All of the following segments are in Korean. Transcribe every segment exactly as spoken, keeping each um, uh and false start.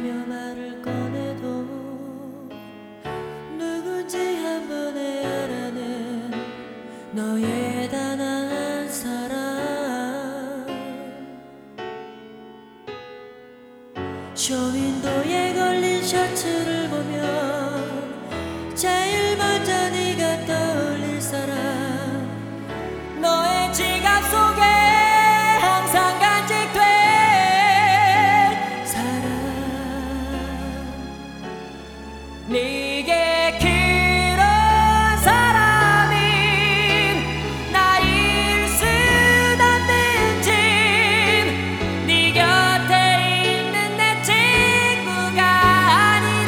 하며 말을 꺼내도 누군지 한 번에 알아낸 너의 단아한 사랑. 쇼윈도에 걸린 셔츠를 보면 제일 먼저 네가 떠올릴 사람. 너의 지갑 속에 항상 간직될 사람. 네게 그런 사람인 나일 수 없는지 네 곁에 있는 내 친구가 아니라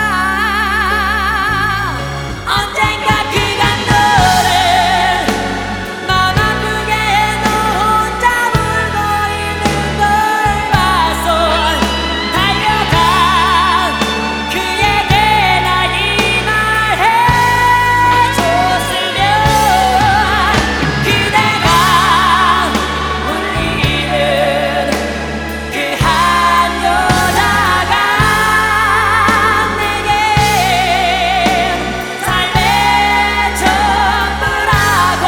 언젠가 그간 너를 맘 아프게 너 혼자 울고 있는 걸 봐서 달려가 그에게 나 이 말 해줬으면 그대가 울리는 그 한 여자가 내겐 삶의 전부라고.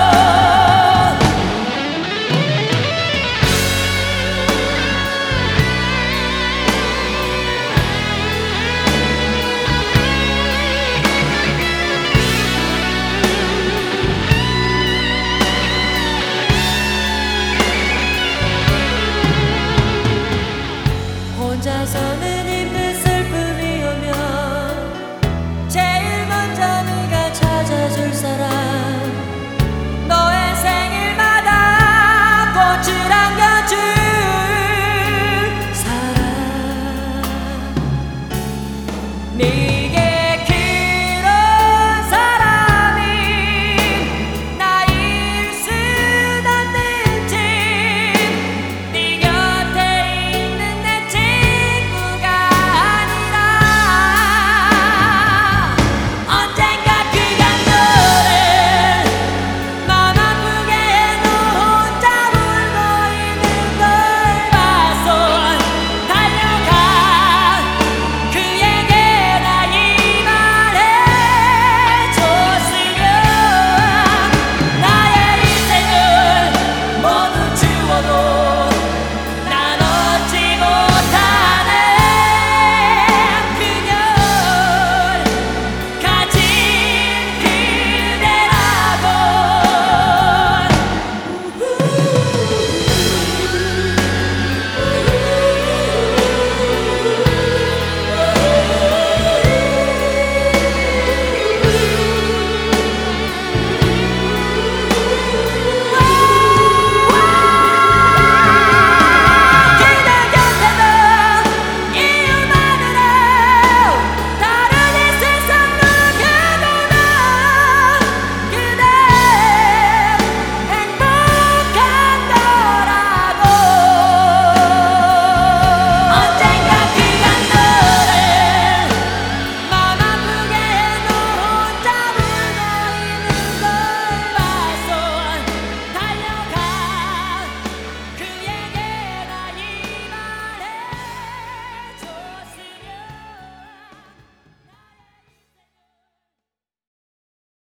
혼자서는 힘든 슬픔이 오면 제일 먼저 네가 찾아줄 사람. 너의 생일마다 꽃을 안겨줄 사람. 네